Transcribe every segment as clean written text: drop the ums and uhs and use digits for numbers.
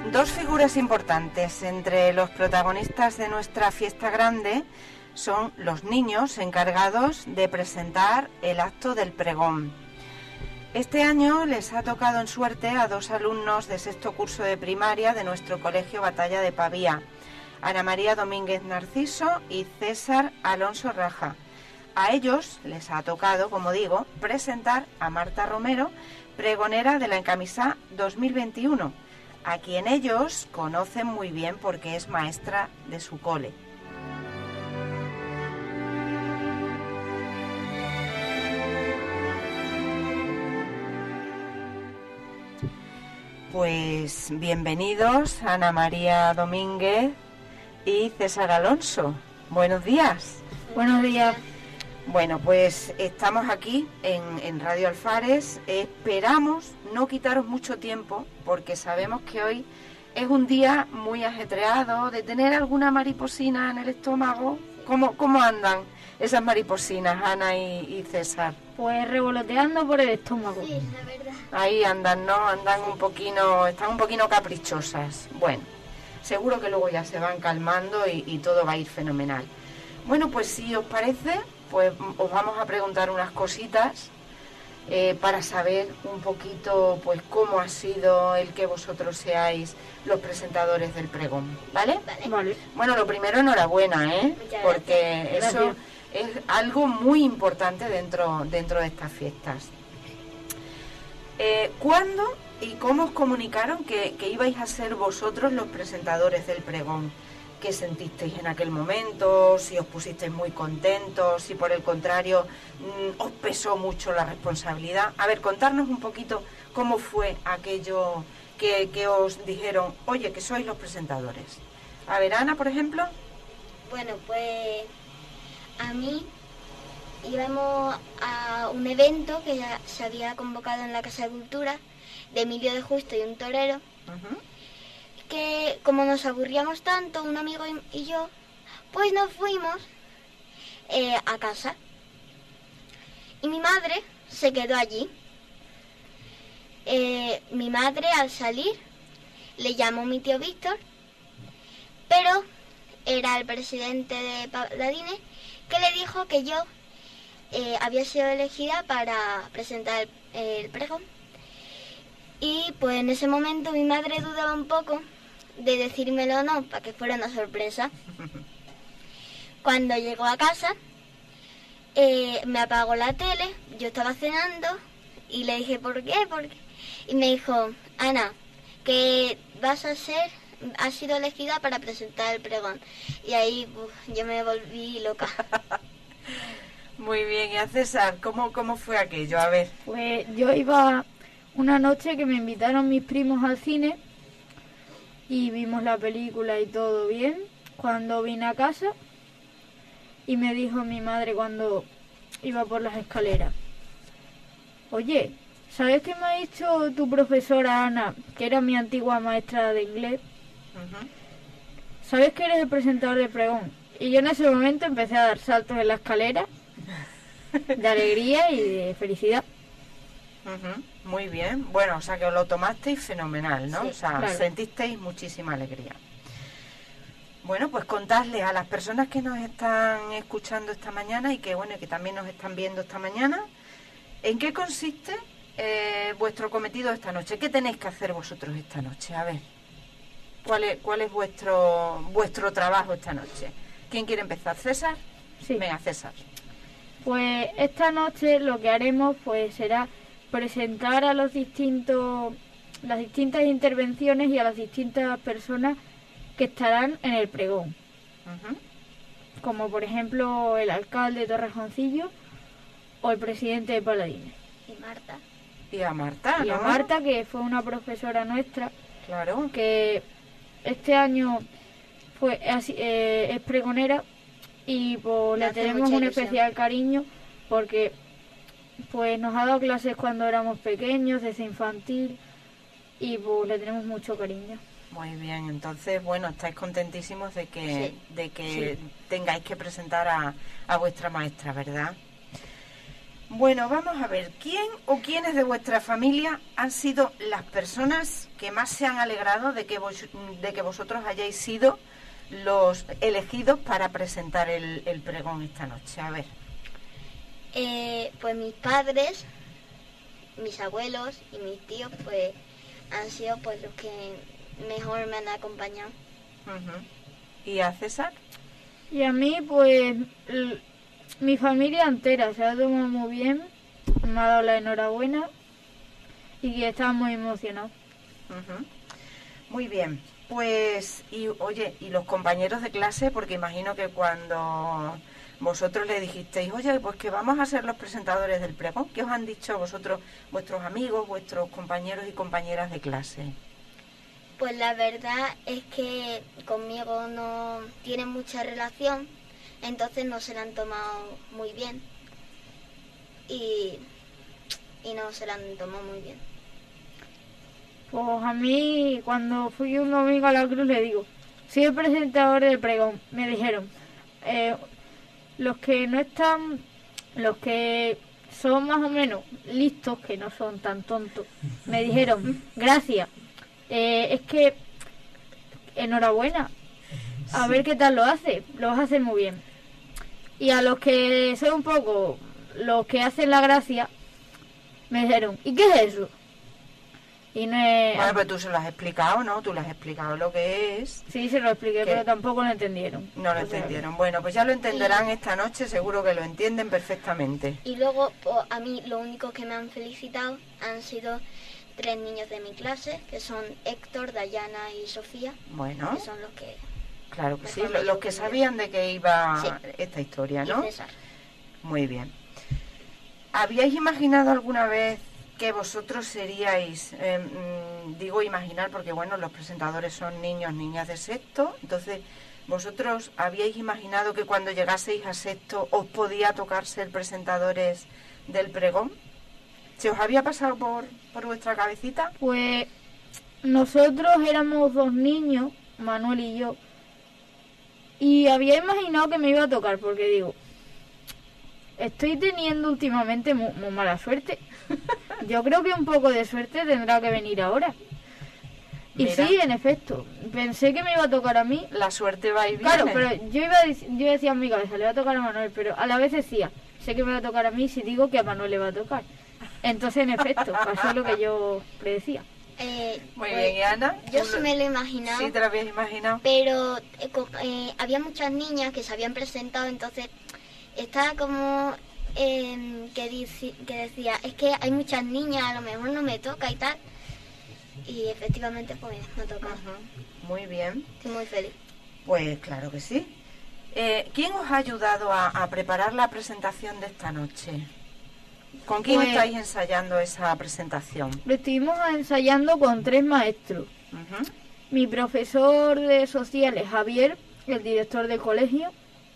Dos figuras importantes entre los protagonistas de nuestra fiesta grande son los niños encargados de presentar el acto del pregón. Este año les ha tocado en suerte a dos alumnos de sexto curso de primaria de nuestro colegio Batalla de Pavía, Ana María Domínguez Narciso y César Alonso Raja. A ellos les ha tocado, como digo, presentar a Marta Romero, pregonera de la Encamisá 2021, a quien ellos conocen muy bien porque es maestra de su cole. Pues bienvenidos Ana María Domínguez y César Alonso. Buenos días. Buenos días. Bueno, pues estamos aquí en Radio Alfares. Esperamos no quitaros mucho tiempo porque sabemos que hoy es un día muy ajetreado, de tener alguna mariposina en el estómago. ¿Cómo andan esas mariposinas, Ana y César? Pues revoloteando por el estómago. Sí, la verdad. Ahí andan, ¿no? Andan están un poquito caprichosas. Bueno, seguro que luego ya se van calmando y todo va a ir fenomenal. Bueno, pues si os parece, pues os vamos a preguntar unas cositas para saber un poquito pues cómo ha sido el que vosotros seáis los presentadores del pregón, ¿vale? Vale. Bueno, lo primero, enhorabuena, Muchas porque gracias. eso es algo muy importante dentro de estas fiestas. ¿Cuándo y cómo os comunicaron que ibais a ser vosotros los presentadores del pregón? ¿Qué sentisteis en aquel momento? ¿Si os pusisteis muy contentos? ¿Si por el contrario os pesó mucho la responsabilidad? A ver, contarnos un poquito cómo fue aquello que os dijeron, oye, que sois los presentadores. A ver, Ana, por ejemplo. Bueno, pues a mí íbamos a un evento que ya se había convocado en la Casa de Cultura de Emilio de Justo y un torero, que como nos aburríamos tanto, un amigo y yo, pues nos fuimos a casa. Y mi madre se quedó allí. Mi madre al salir le llamó mi tío Víctor, pero era el presidente de Paladines, que le dijo que yo había sido elegida para presentar el pregón. Y pues en ese momento mi madre dudaba un poco de decírmelo o no, para que fuera una sorpresa. Cuando llegó a casa, me apagó la tele, yo estaba cenando y le dije, ¿por qué? Y me dijo, Ana, que has sido elegida para presentar el pregón. Y ahí yo me volví loca. Muy bien, y a César, ¿cómo fue aquello? A ver. Pues yo iba una noche que me invitaron mis primos al cine y vimos la película y todo bien. Cuando vine a casa y me dijo mi madre cuando iba por las escaleras, oye, ¿sabes qué me ha dicho tu profesora Ana, que era mi antigua maestra de inglés? ¿Sabes que eres el presentador de pregón? Y yo en ese momento empecé a dar saltos en la escalera de alegría y de felicidad. Muy bien. Bueno, o sea que os lo tomasteis fenomenal, ¿no? Sí, o sea, claro. sentisteis muchísima alegría. Bueno, pues contadle a las personas que nos están escuchando esta mañana y que también nos están viendo esta mañana, ¿en qué consiste vuestro cometido esta noche? ¿Qué tenéis que hacer vosotros esta noche? A ver, ¿cuál es vuestro trabajo esta noche? ¿Quién quiere empezar? ¿César? Sí. Venga, César. Pues esta noche lo que haremos pues será presentar a las distintas intervenciones y a las distintas personas que estarán en el pregón, como por ejemplo el alcalde de Torrejoncillo o el presidente de Paladines. Y Marta. Y a Marta, Y a ¿no? Marta, que fue una profesora nuestra, Claro. que este año es pregonera y pues Le le hace tenemos mucha un ilusión. especial cariño porque pues nos ha dado clases cuando éramos pequeños, desde infantil, y pues le tenemos mucho cariño. Muy bien, entonces, bueno, estáis contentísimos de que Sí. tengáis que presentar a vuestra maestra, ¿verdad? Bueno, vamos a ver, ¿quién o quiénes de vuestra familia han sido las personas que más se han alegrado de que vosotros hayáis sido los elegidos para presentar el pregón esta noche? A ver. Pues mis padres, mis abuelos y mis tíos, pues han sido pues los que mejor me han acompañado. Uh-huh. ¿Y a César? Y a mí, pues, mi familia entera se ha tomado muy bien, me ha dado la enhorabuena y que estaba muy emocionado. Uh-huh. Muy bien, pues, y oye, ¿y los compañeros de clase? Porque imagino que cuando vosotros le dijisteis, oye, pues que vamos a ser los presentadores del pregón, ¿qué os han dicho vosotros, vuestros amigos, vuestros compañeros y compañeras de clase? Pues la verdad es que conmigo no tienen mucha relación, entonces no se la han tomado muy bien y no se la han tomado muy bien. Pues a mí, cuando fui un domingo a la cruz, le digo, soy el presentador del pregón. Me dijeron, los que no están, los que son más o menos listos, que no son tan tontos, me dijeron, gracias, es que enhorabuena, a ver qué tal lo vas a hacer muy bien. Y a los que son un poco los que hacen la gracia, me dijeron, ¿y qué es eso? Y no es... Bueno, pero tú se lo has explicado, ¿no? Tú le has explicado lo que es. Sí, se lo expliqué, pero tampoco lo entendieron. No lo entendieron. Bueno, pues ya lo entenderán esta noche, seguro que lo entienden perfectamente. Y luego, pues, a mí lo único que me han felicitado han sido 3 niños de mi clase, que son Héctor, Dayana y Sofía. Bueno. Que son los que... Claro que sí, los que sabían de qué iba esta historia, ¿no? Y César. Muy bien. ¿Habíais imaginado alguna vez que vosotros seríais, digo imaginar porque bueno, los presentadores son niños, niñas de sexto, entonces vosotros habíais imaginado que cuando llegaseis a sexto os podía tocar ser presentadores del pregón? ¿Se os había pasado por vuestra cabecita? Pues nosotros éramos 2 niños, Manuel y yo, y había imaginado que me iba a tocar porque digo, estoy teniendo últimamente muy mala suerte. Yo creo que un poco de suerte tendrá que venir ahora. Y Mira. sí, en efecto, pensé que me iba a tocar a mí. La suerte va y viene. Claro, pero yo decía en mi cabeza, le va a tocar a Manuel, pero a la vez decía, sé que me va a tocar a mí si digo que a Manuel le va a tocar. Entonces, en efecto, pasó lo que yo predecía. Muy bien, ¿y Ana? Yo sí me lo he imaginado. Sí, te lo habías imaginado. Pero había muchas niñas que se habían presentado, entonces estaba como que decía, es que hay muchas niñas, a lo mejor no me toca y tal. Y efectivamente pues me toca. Uh-huh. Muy bien. Estoy muy feliz. Pues claro que sí. ¿Quién os ha ayudado a preparar la presentación de esta noche? ¿Con quién estáis ensayando esa presentación? Lo estuvimos ensayando con 3 maestros. Uh-huh. Mi profesor de sociales, Javier, el director del colegio.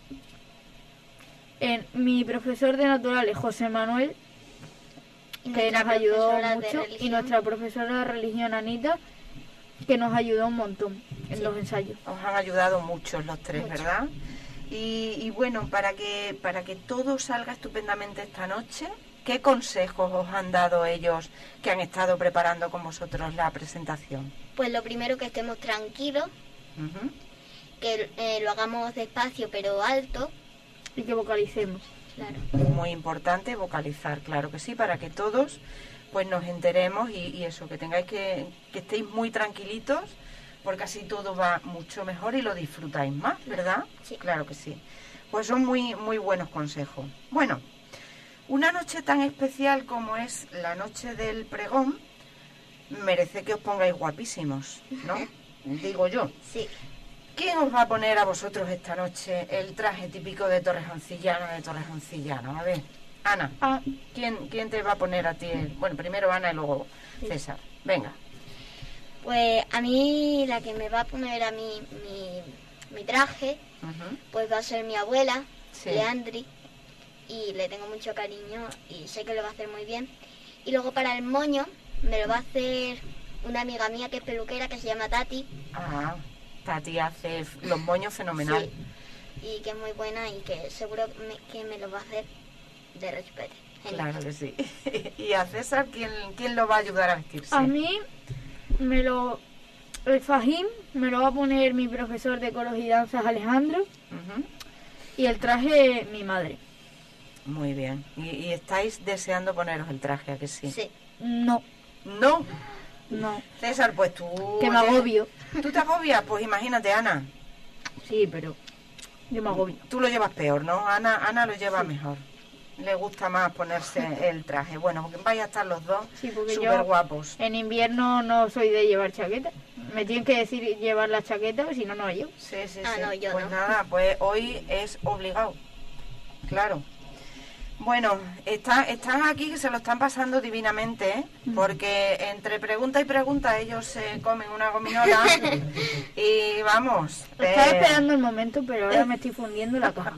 Mi profesor de naturales, José Manuel, que nos ayudó mucho. Y nuestra profesora de religión, Anita, que nos ayudó un montón en los ensayos. Os han ayudado muchos los 3, Mucho. ¿verdad? Y bueno, para que todo salga estupendamente esta noche, ¿qué consejos os han dado ellos que han estado preparando con vosotros la presentación? Pues lo primero, que estemos tranquilos, Uh-huh. que lo hagamos despacio pero alto. Y que vocalicemos. Claro. Muy importante vocalizar, claro que sí, para que todos pues nos enteremos y eso, que tengáis que estéis muy tranquilitos, porque así todo va mucho mejor y lo disfrutáis más, ¿verdad? Sí. Claro que sí. Pues son muy, muy buenos consejos. Bueno, una noche tan especial como es la noche del pregón, merece que os pongáis guapísimos, ¿no? Digo yo. Sí. ¿Quién os va a poner a vosotros esta noche el traje típico de Torrejoncillano? A ver, Ana, ¿quién te va a poner a ti? Bueno, primero Ana y luego César. Venga. Pues a mí la que me va a poner a mí mi traje, Uh-huh. pues va a ser mi abuela, Sí. Leandri, y le tengo mucho cariño y sé que lo va a hacer muy bien. Y luego para el moño me lo va a hacer una amiga mía que es peluquera, que se llama Tati. Ah, Tati hace los moños fenomenal. Sí, y que es muy buena y que seguro que me lo va a hacer de respeto. genial. Claro que sí. ¿Y a César quién lo va a ayudar a vestirse? A mí el fajín me lo va a poner mi profesor de coros y danzas Alejandro Ujú. y el traje mi madre. Muy bien. ¿Y estáis deseando poneros el traje, a que sí? Sí. No, No. no, César, pues tú... que me agobio. ¿Tú te agobias? Pues imagínate, Ana. Sí, pero yo me agobio. Tú lo llevas peor, ¿no? Ana lo lleva mejor. Le gusta más ponerse el traje. Bueno, porque vais a estar los dos Sí, porque súper yo guapos. en invierno no soy de llevar chaqueta. Me tienen que decir llevar la chaqueta, si no, no llevo. Sí, sí, Ah, sí. no, yo pues no. nada, pues hoy es obligado. Claro. Bueno, están aquí que se lo están pasando divinamente, ¿eh? Porque entre pregunta y pregunta ellos se comen una gominola y vamos. Estaba esperando el momento, pero ahora me estoy fundiendo la caja.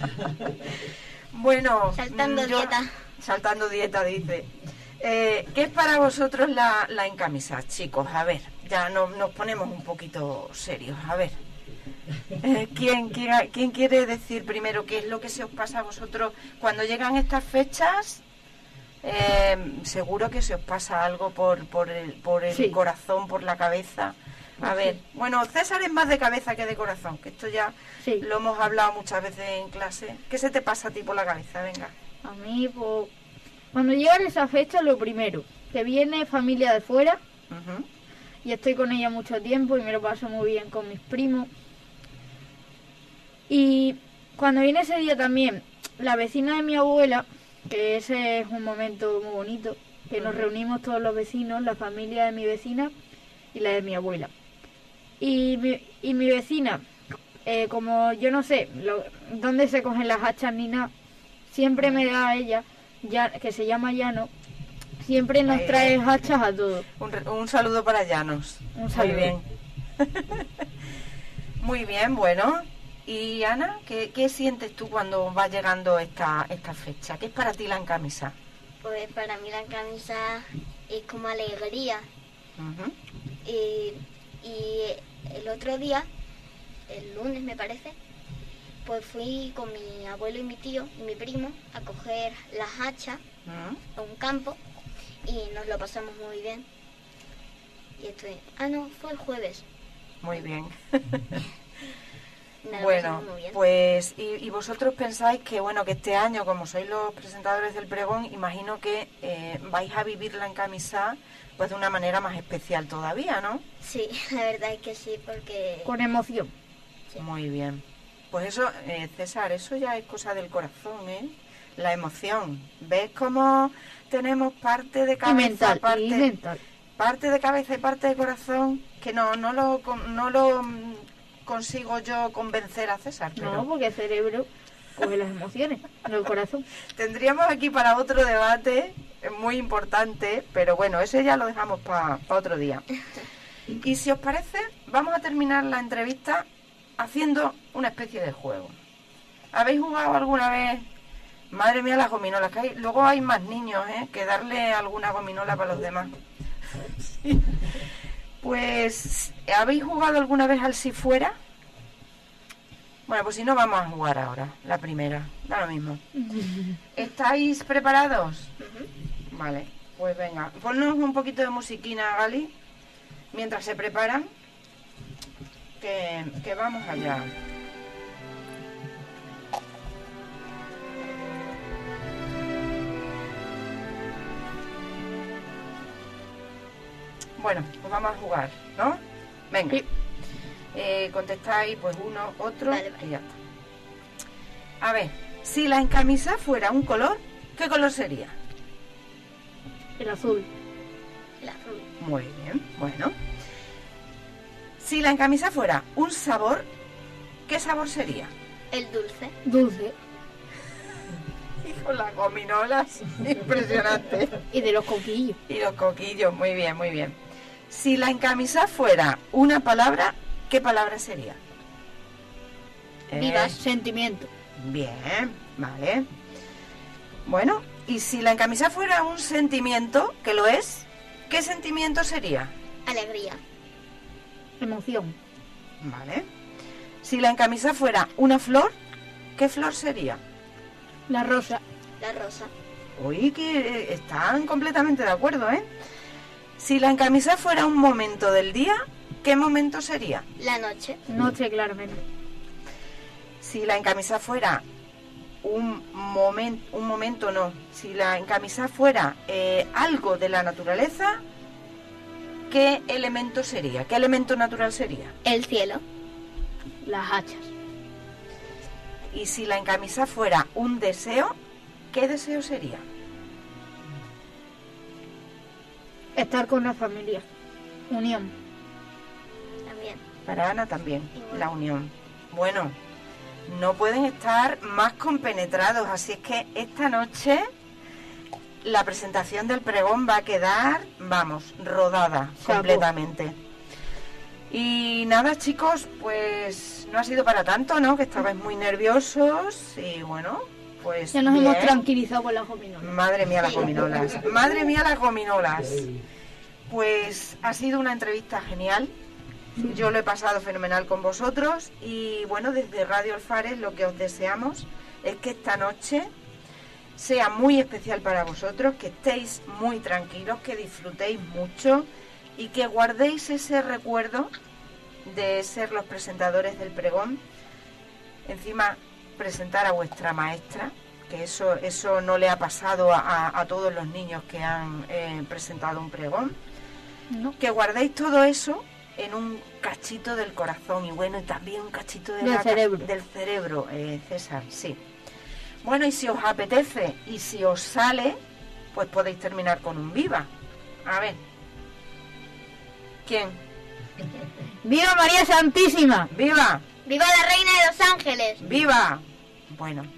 Bueno, Saltando dieta. Saltando dieta, dice. ¿Qué es para vosotros la encamisa, chicos? A ver, ya nos ponemos un poquito serios. A ver, ¿quién quiere decir primero qué es lo que se os pasa a vosotros cuando llegan estas fechas? Seguro que se os pasa algo por el Sí. corazón, por la cabeza. A ver, bueno, César es más de cabeza que de corazón, que esto ya Sí. lo hemos hablado muchas veces en clase. ¿Qué se te pasa a ti por la cabeza? Venga. A mí, pues, cuando llegan esa fecha, lo primero, que viene familia de fuera Ujú. y estoy con ella mucho tiempo y me lo paso muy bien con mis primos. Y cuando viene ese día también, la vecina de mi abuela, que ese es un momento muy bonito, que nos reunimos todos los vecinos, la familia de mi vecina y la de mi abuela. Y mi vecina, como yo no sé dónde se cogen las hachas ni nada, siempre me da a ella, ya, que se llama Llano, siempre nos Ahí. trae hachas a todos. Un saludo para Llanos. Un saludo. Muy bien. Muy bien, bueno. Y Ana, ¿qué sientes tú cuando va llegando esta fecha? ¿Qué es para ti la encamisa? Pues para mí la camisa es como alegría. Ujú. Y el otro día, el lunes me parece, pues fui con mi abuelo y mi tío y mi primo a coger las hachas Ujú. a un campo y nos lo pasamos muy bien. Y estoy... Ah, no, fue el jueves. Muy bien. Nos lo Bueno, pasamos muy bien. pues y vosotros pensáis que bueno que este año, como sois los presentadores del pregón, imagino que vais a vivir la encamisa pues de una manera más especial todavía, ¿no? Sí, la verdad es que sí, porque... Con emoción. Sí. Muy bien. Pues eso, César, eso ya es cosa del corazón, ¿eh? La emoción. ¿Ves cómo tenemos parte de Y cabeza, mental, parte, y mental. parte de cabeza y parte de corazón? Que no lo consigo yo convencer a César, pero No, porque el cerebro coge las emociones, no el corazón. tendríamos aquí para otro debate muy importante, pero bueno, ese ya lo dejamos para otro día. Y si os parece, vamos a terminar la entrevista haciendo una especie de juego. ¿Habéis jugado alguna vez? Madre mía, las gominolas que hay. Luego hay más niños, que darle alguna gominola para los demás. Sí. Pues, ¿habéis jugado alguna vez al si fuera? Bueno, pues si no, vamos a jugar ahora, la primera. Da lo mismo. ¿Estáis preparados? Vale, pues venga. Ponnos un poquito de musiquina, Gali, mientras se preparan. Que vamos allá. Bueno, pues vamos a jugar, ¿no? Venga. Sí. Contestáis pues uno, otro Vale, vale. y ya está. A ver, si la encamisa fuera un color, ¿qué color sería? El azul. El azul. Muy bien, bueno. Si la encamisa fuera un sabor, ¿qué sabor sería? El dulce. Dulce. Y con las gominolas, impresionante. Y de los coquillos. Y los coquillos, muy bien, muy bien. Si la encamisa fuera una palabra, ¿qué palabra sería? Vivas. Sentimiento. Bien, vale. Bueno, y si la encamisa fuera un sentimiento, que lo es, ¿qué sentimiento sería? Alegría. Emoción. Vale. Si la encamisa fuera una flor, ¿qué flor sería? La rosa. La rosa. Hoy que están completamente de acuerdo, ¿eh? Si la encamisada fuera un momento del día, ¿qué momento sería? La noche. Noche, claramente. Si la encamisada fuera si la encamisada fuera algo de la naturaleza, ¿qué elemento sería? ¿Qué elemento natural sería? El cielo. Las hachas. Y si la encamisada fuera un deseo, ¿qué deseo sería? Estar con la familia. Unión. También. Para Ana también, la unión. Bueno, no pueden estar más compenetrados, así es que esta noche la presentación del pregón va a quedar, vamos, rodada completamente. Y nada, chicos, pues no ha sido para tanto, ¿no? Que estabais muy nerviosos y bueno, pues Ya nos bien. hemos tranquilizado con las gominolas. Madre mía las gominolas, madre mía las gominolas. Pues ha sido una entrevista genial. Yo lo he pasado fenomenal con vosotros y bueno, desde Radio Alfares lo que os deseamos es que esta noche sea muy especial para vosotros, que estéis muy tranquilos, que disfrutéis mucho y que guardéis ese recuerdo de ser los presentadores del pregón. Encima, presentar a vuestra maestra, que eso no le ha pasado a todos los niños que han presentado un pregón. No. Que guardéis todo eso en un cachito del corazón y bueno, y también un cachito Del cerebro. del cerebro, César, sí. Bueno, y si os apetece y si os sale, pues podéis terminar con un viva. A ver. ¿Quién? ¡Viva María Santísima! ¡Viva! ¡Viva la Reina de los Ángeles! ¡Viva! Bueno,